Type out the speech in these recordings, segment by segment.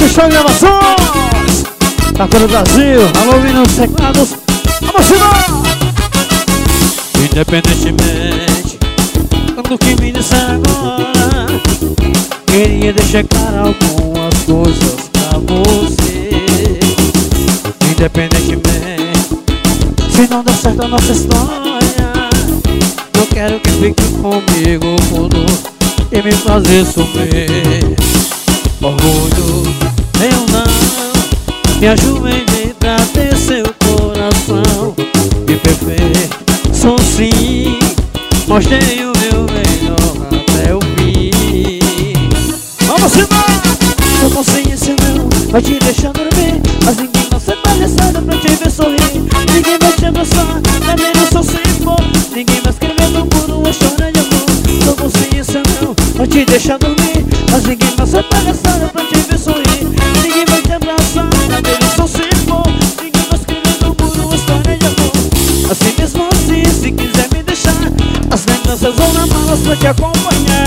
Xixão Gravações. Tá todo o Brasil. Alô, Minas Teclados. Vamos embora. Independentemente do que me disser agora, queria deixar claro algumas coisas pra você. Independentemente se não der certo a nossa história, não quero que fique comigo por dor e me fazer sofrer. Orgulho, eu não me ajoelhei pra ter seu coração. E perfeito, sou sim, mostrei o meu melhor até o fim. Vamos embora. Sua consciência não vai te deixar dormir, mas ninguém vai ser palhaçada pra te ver sorrir. Ninguém vai te abraçar, também não sou sem for. Ninguém vai escrever no muro uma história de amor. Sua consciência não vai te deixar dormir, mas ninguém vai ser palhaçada pra te ver sorrir. Ninguém vai te abraçar, também não sou sem for. Ninguém vai escrever no muro uma história de amor. Assim mesmo assim, se quiser me deixar, as lembranças vão na malas pra te acompanhar.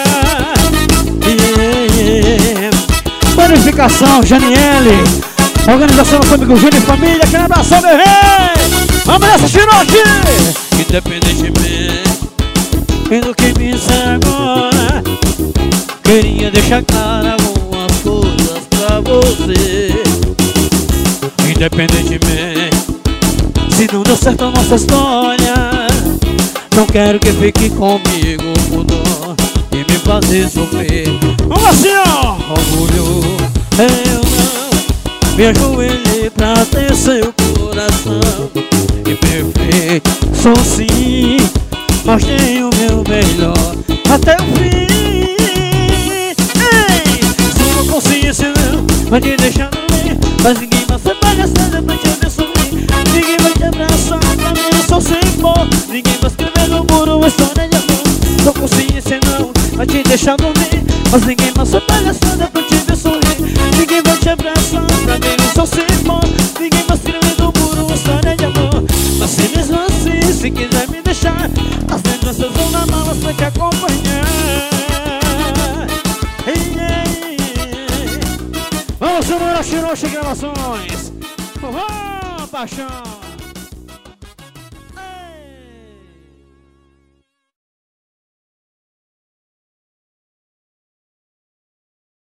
Panificação, Janiele. Organização Nosso Amigo Júnior e Família. Aquele abração, meu rei. Vamos nessa, Chirote. Independentemente do que me disser agora, queria deixar claro algumas coisas pra você. Independentemente se não deu certo a nossa história, não quero que fique comigo por dor e me fazer sofrer. Vamos assim, ó. Orgulho, eu não me ajoelhei pra ter seu coração. E perfeito, sou sim, mas tenho o meu melhor até o fim. Ei, sua consciência não vai te deixar dormir, mas ninguém vai ser palhaçada pra te ver sorrir. Ninguém vai te abraçar, também não sou sem for. Ninguém vai escrever no muro uma história de amor. Sua consciência não vai te deixar dormir, mas ninguém vai ser palhaçada pra te ver sorrir. Ninguém vai te abraçar, também não sou sem for. Ninguém vai escrever no muro uma história de amor. Mas se mesmo assim, se quiser me deixar, as lembranças vão na mala pra te acompanhar. Ei, ei, ei. Vamos embora, Chirote Gravações. Paixão.